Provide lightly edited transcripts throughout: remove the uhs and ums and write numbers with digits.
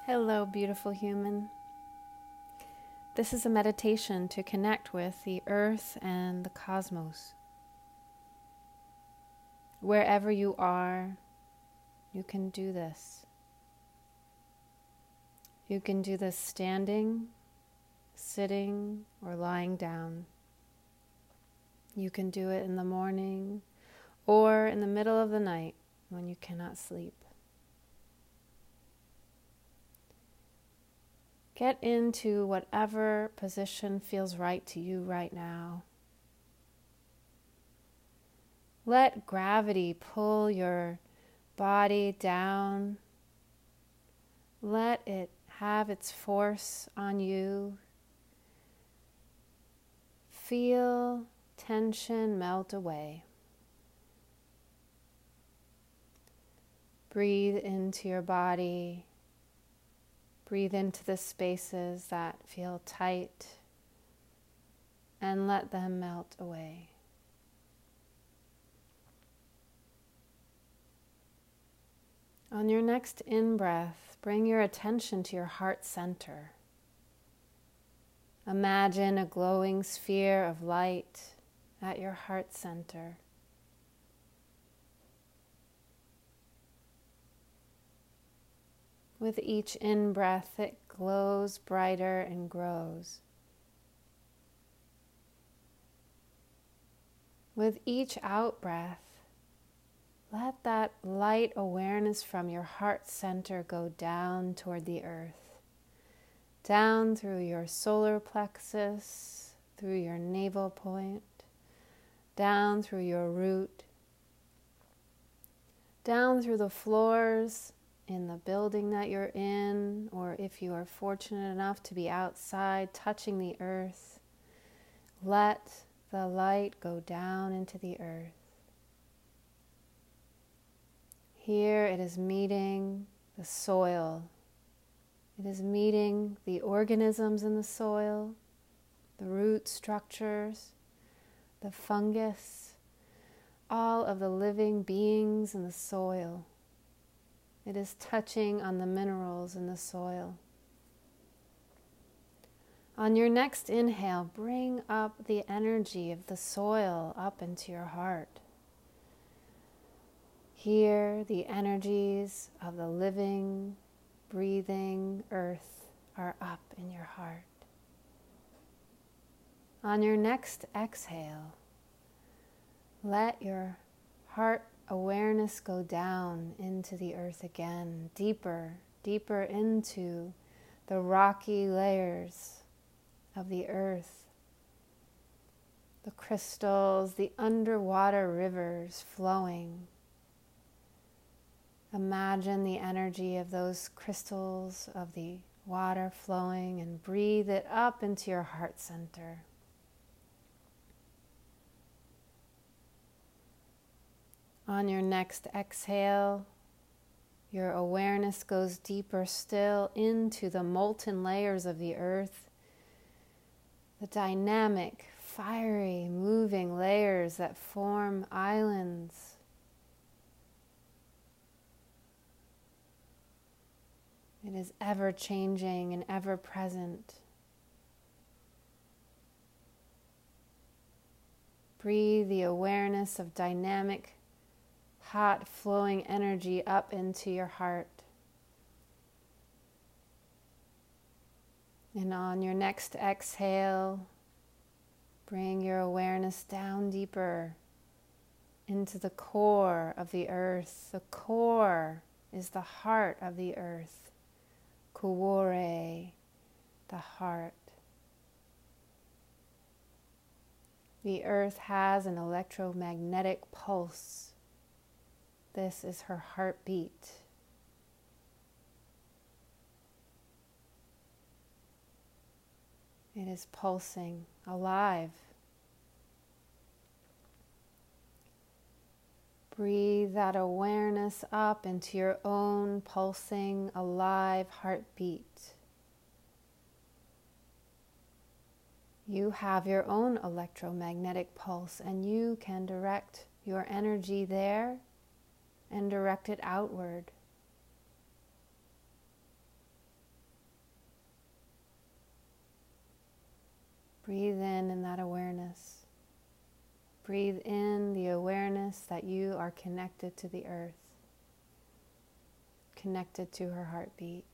Hello, beautiful human. This is a meditation to connect with the earth and the cosmos. Wherever you are, you can do this. You can do this standing, sitting, or lying down. You can do it in the morning or in the middle of the night when you cannot sleep. Get into whatever position feels right to you right now. Let gravity pull your body down. Let it have its force on you. Feel tension melt away. Breathe into your body. Breathe into the spaces that feel tight and let them melt away. On your next in-breath, bring your attention to your heart center. Imagine a glowing sphere of light at your heart center. With each in-breath, it glows brighter and grows. With each out-breath, let that light awareness from your heart center go down toward the earth, down through your solar plexus, through your navel point, down through your root, down through the floors in the building that you're in, or if you are fortunate enough to be outside touching the earth, let the light go down into the earth. Here it is meeting the soil. It is meeting the organisms in the soil, the root structures, the fungus, all of the living beings in the soil. It is touching on the minerals in the soil. On your next inhale, bring up the energy of the soil up into your heart. Here, the energies of the living, breathing earth are up in your heart. On your next exhale, let your heart awareness go down into the earth again, deeper, deeper into the rocky layers of the earth, the crystals, the underwater rivers flowing. Imagine the energy of those crystals of the water flowing and breathe it up into your heart center. On your next exhale, your awareness goes deeper still into the molten layers of the earth, the dynamic, fiery, moving layers that form islands. It is ever-changing and ever-present. Breathe the awareness of dynamic, hot flowing energy up into your heart. And on your next exhale, bring your awareness down deeper into the core of the earth. The core is the heart of the earth. Kuore, the heart. The earth has an electromagnetic pulse. This is her heartbeat. It is pulsing, alive. Breathe that awareness up into your own pulsing, alive heartbeat. You have your own electromagnetic pulse, and you can direct your energy there and direct it outward. Breathe in that awareness. Breathe in the awareness that you are connected to the earth, connected to her heartbeat.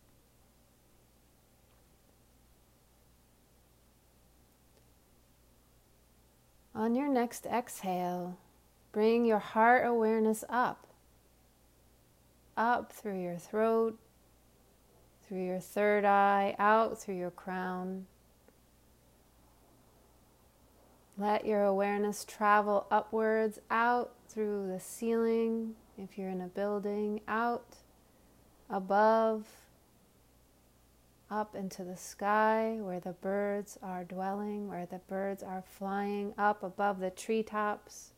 On your next exhale, bring your heart awareness up through your throat, through your third eye, out through your crown. Let your awareness travel upwards, out through the ceiling, if you're in a building, out, above, up into the sky where the birds are dwelling, where the birds are flying, up above the treetops,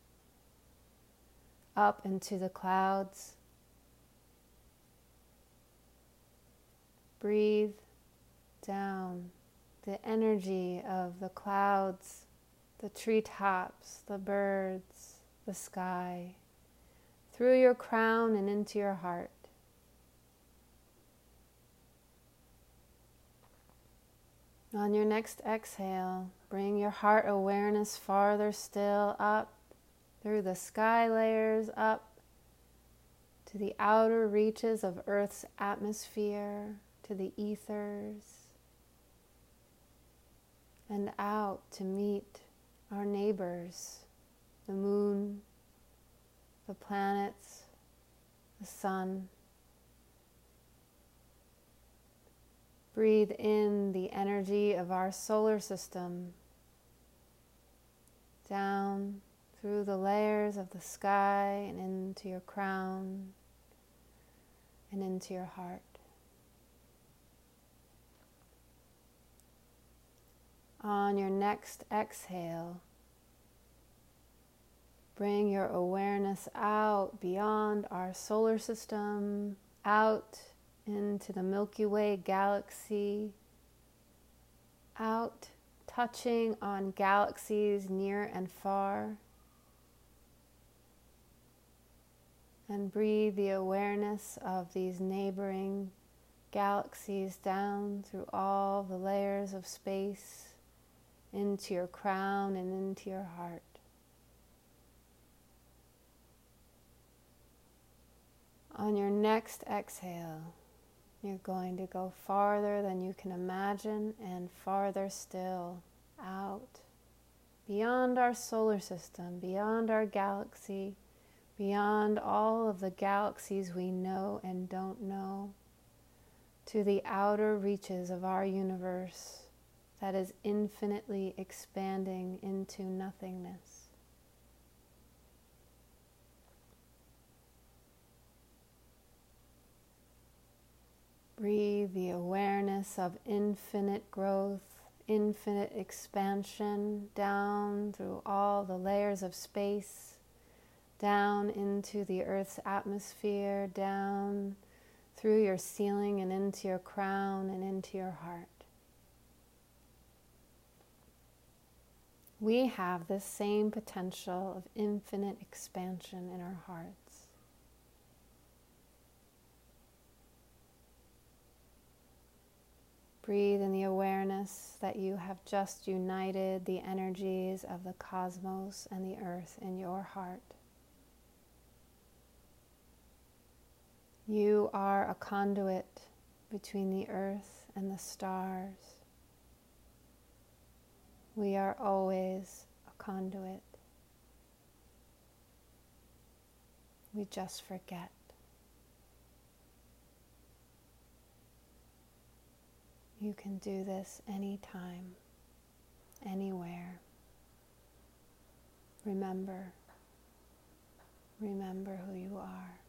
up into the clouds. Breathe down the energy of the clouds, the treetops, the birds, the sky, through your crown and into your heart. On your next exhale, bring your heart awareness farther still, up through the sky layers, up to the outer reaches of Earth's atmosphere, to the ethers, and out to meet our neighbors, the moon, the planets, the sun. Breathe in the energy of our solar system, down through the layers of the sky and into your crown and into your heart. On your next exhale, bring your awareness out beyond our solar system, out into the Milky Way galaxy, out touching on galaxies near and far, and breathe the awareness of these neighboring galaxies down through all the layers of space, into your crown and into your heart. On your next exhale, you're going to go farther than you can imagine and farther still, out, beyond our solar system, beyond our galaxy, beyond all of the galaxies we know and don't know, to the outer reaches of our universe that is infinitely expanding into nothingness. Breathe the awareness of infinite growth, infinite expansion down through all the layers of space, down into the Earth's atmosphere, down through your ceiling and into your crown and into your heart. We have this same potential of infinite expansion in our hearts. Breathe in the awareness that you have just united the energies of the cosmos and the earth in your heart. You are a conduit between the earth and the stars. We are always a conduit. We just forget. You can do this anytime, anywhere. Remember who you are.